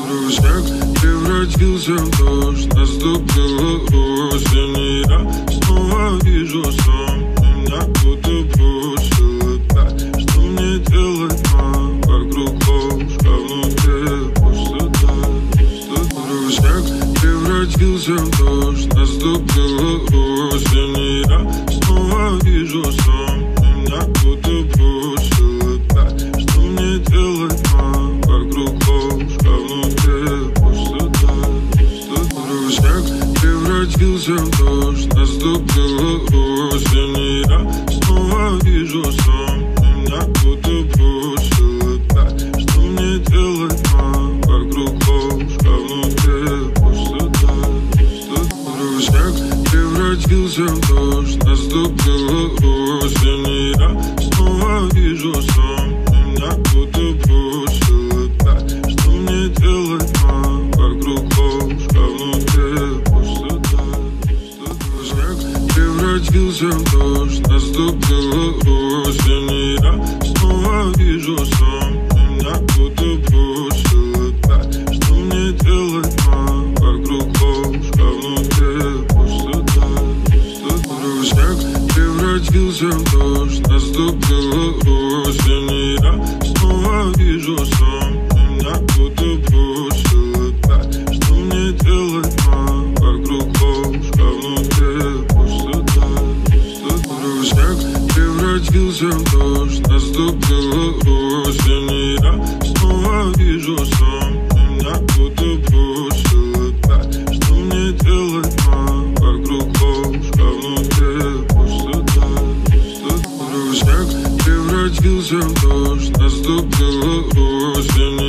Снег превратился в дождь, наступила осень, и я снова вижу сон. Меня кто-то бросил опять. Что мне делать, мам? Вокруг ложка, внутри пустота. Снег превратился в дождь, наступила осень, и я снова вижу сон. Меня кто-то бросил опять. Что мне делать, мам? Вокруг ложка, внутри пустота. Снег превратился в дождь, наступила осень, и я снова вижу сон. Меня кто-то бросил опять. Что мне делать, мам? Вокруг ложка, внутри пустота. Снег превратился в дождь, наступила осень, и я снова вижу сон. Меня кто-то бросил опять. Что мне делать, мам? Вокруг ложка, внутри пустота. Снег превратился в дождь, наступила осень, и я снова вижу сон. Меня кто-то бросил опять. Что мне делать, мам? Вокруг ложка, внутри пустота. Снег превратился в дождь, наступила осень, и я снова вижу сон. Меня кто-то бросил опять. Что мне делать, мам? Вокруг ложка, внутри пустота. Снег превратился в дождь, наступила осень, и я снова вижу сон. Меня кто-то бросил опять. Что мне делать, мам? Вокруг ложка, внутри пустота. Снег превратился в дождь, наступила осень,